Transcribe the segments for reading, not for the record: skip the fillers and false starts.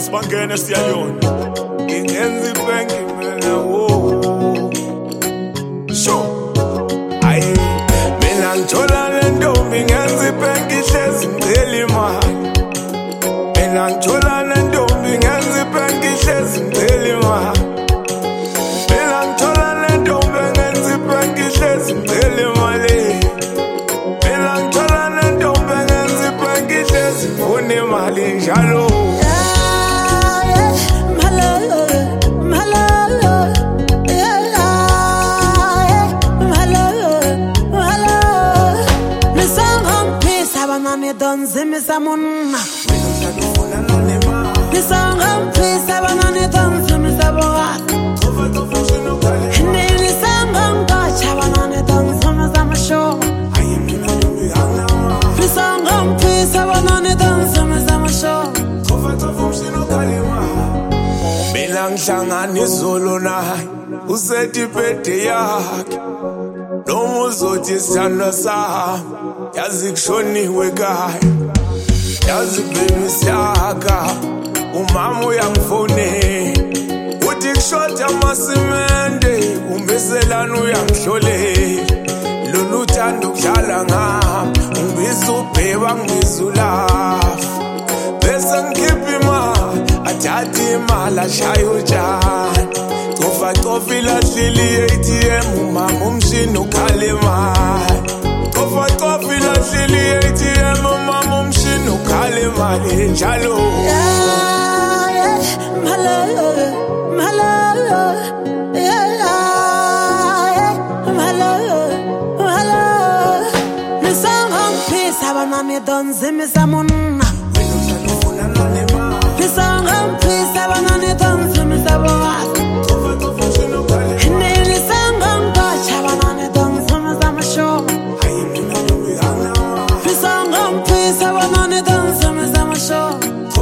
Spangene Stallion. Ingenzi pengi mina wo. Sure. Aye. Mina ngithola nentombi ngenzi pengi hlezi ngicela imali. Mina ngithola nentombi ngenzi pengi hlezi ngicela imali. Mina ngithola nentombi ngenzi pengi hlezi ngicela imali. Mina ngithola nentombi ngenzi pengi hlezi ngifuna imali njalo. Donzimi samuna Nisanga mpisa banane donzimi saboga Nisanga mkacha banane donzimi samasho Nisanga mpisa banane donzimi samasho Mina ngihlangana izolo naye usethi pete yakhe noma uzothi sithanda sami yazi kushoniwe ekhaya yazi baby siyaka umama uyangifone uthi kushoda amasimende umbiselana uyangihlolela lolu thando kudlala ngami ungibiza ubheba ngibiza ulafa bese ngikhipha imali athatha imali ashaya utshani cofa ilahlile i-ATM umama umshini ukhala imali cofa ilahlile i-ATM umama umshini ukhala imali njalo Nisanga mpisa banane donzimi samuna Nisanga mpisa banane donzimi saboga Nisanga mkacha banane donzimi samasho Nisanga mpisa banane donzimi samasho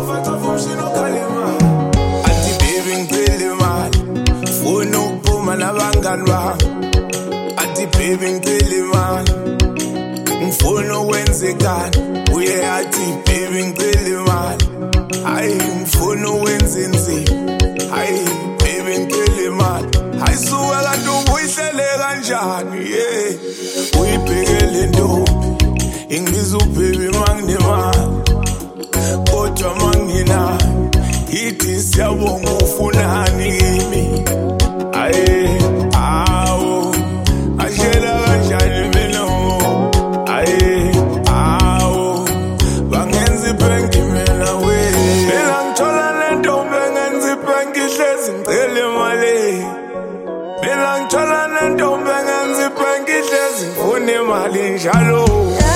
Athi baby ngicela imali funa ukuphuma nabangani bami Athi baby ngicela imali ngifuna ukwenzekani uye athi baby ngicela imali hayi ngifuna ukwenzenzini hayi baby ngicela imali hayi suka kanti ubuyihlele kanjani uyibhekele ntombi ingibiza ubaby manginemali kodwa manginayo ithi siyabonga ufunani kimi aye awu ashela kanjani mina aye awu bangenzi pengi mina we mina ngithola nentombi ngenzi pengi hlezi ngicela imali mina ngithola nentombi ngenzi pengi hlezi ngifuna imali njalo